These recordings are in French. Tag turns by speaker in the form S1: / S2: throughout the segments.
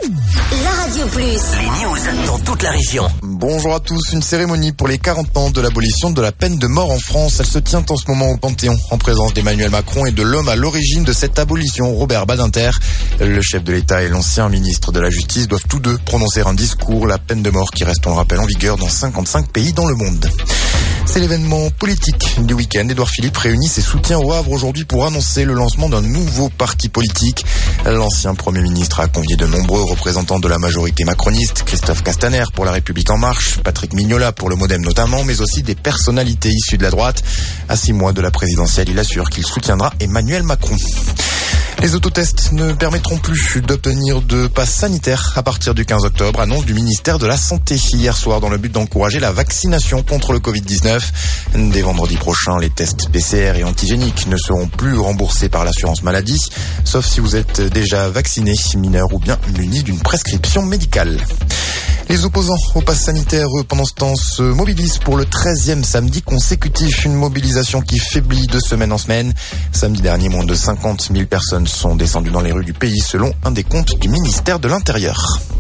S1: La Radio Plus.
S2: Les news dans toute la région.
S3: Bonjour à tous. Une cérémonie pour les 40 ans de l'abolition de la peine de mort en France. Elle se tient en ce moment au Panthéon, en présence d'Emmanuel Macron et de l'homme à l'origine de cette abolition, Robert Badinter. Le chef de l'État et l'ancien ministre de la Justice doivent tous deux prononcer un discours. La peine de mort qui reste, on le rappelle, en vigueur dans 55 pays dans le monde. C'est l'événement politique du week-end. Édouard Philippe réunit ses soutiens au Havre aujourd'hui pour annoncer le lancement d'un nouveau parti politique. L'ancien Premier ministre a convié de nombreux représentants de la majorité macroniste, Christophe Castaner pour La République En Marche, Patrick Mignola pour le Modem notamment, mais aussi des personnalités issues de la droite. À 6 mois de la présidentielle, il assure qu'il soutiendra Emmanuel Macron. Les autotests ne permettront plus d'obtenir de passe sanitaire à partir du 15 octobre, annonce du ministère de la Santé hier soir dans le but d'encourager la vaccination contre le Covid-19. Dès vendredi prochain, les tests PCR et antigéniques ne seront plus remboursés par l'assurance maladie, sauf si vous êtes déjà vacciné, mineur ou bien muni d'une prescription médicale. Les opposants au pass sanitaire, eux, pendant ce temps, se mobilisent pour le 13e samedi consécutif. Une mobilisation qui faiblit de semaine en semaine. Samedi dernier, moins de 50 000 personnes sont descendues dans les rues du pays, selon un des comptes du ministère de l'Intérieur.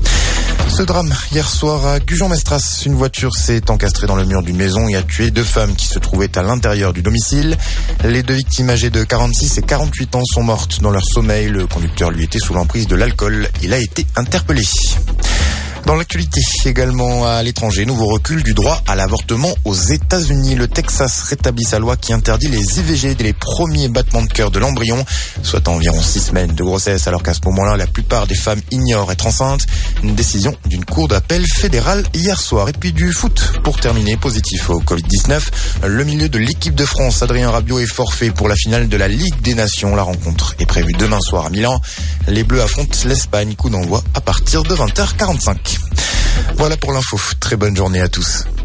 S3: Ce drame, hier soir à Gujan-Mestras, une voiture s'est encastrée dans le mur d'une maison et a tué 2 femmes qui se trouvaient à l'intérieur du domicile. Les 2 victimes âgées de 46 et 48 ans sont mortes dans leur sommeil. Le conducteur, lui, était sous l'emprise de l'alcool. Il a été interpellé. Dans l'actualité, également à l'étranger, nouveau recul du droit à l'avortement aux États-Unis. Le Texas rétablit sa loi qui interdit les IVG dès les premiers battements de cœur de l'embryon, soit environ 6 semaines de grossesse, alors qu'à ce moment-là, la plupart des femmes ignorent être enceintes. Une décision d'une cour d'appel fédérale hier soir. Et puis du foot, pour terminer, positif au Covid-19. Le milieu de l'équipe de France, Adrien Rabiot, est forfait pour la finale de la Ligue des Nations. La rencontre est prévue demain soir à Milan. Les Bleus affrontent l'Espagne, coup d'envoi à partir de 20h45. Voilà pour l'info. Très bonne journée à tous.